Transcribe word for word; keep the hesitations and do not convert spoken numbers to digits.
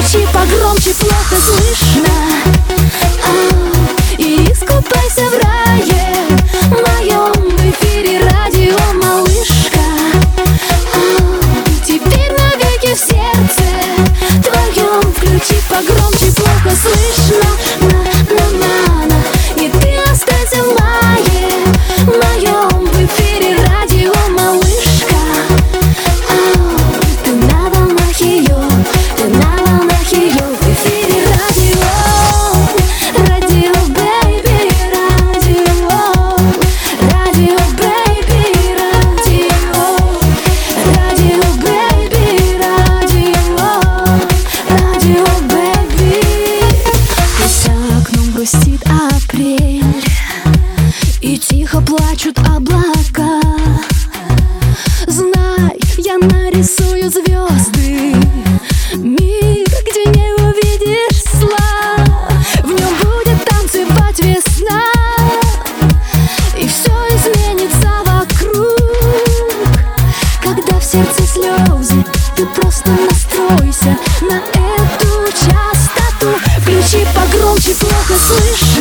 Включи погромче, плохо слышно. А, и искупайся в рае, в моем эфире радио малышка. А, теперь навеки в сердце твоем. Включи погромче, плохо слышно. На-на-на-на. И ты останься в мае, в моем эфире радио малышка. А, ты на волнах ее, ты на волнах ее. В эфире радио, радио, бэйби, радио, радио, бэйби, радио, радио, бэйби, радио, радио, бэйби. Пусть за окном грустит апрель и тихо плачут облака. Знай, я нарисую звезды, мир, где не увидишь зла. В нем будет танцевать весна, и все изменится вокруг. Когда в сердце слезы, ты просто настройся на эту частоту. Включи погромче, плохо слышно.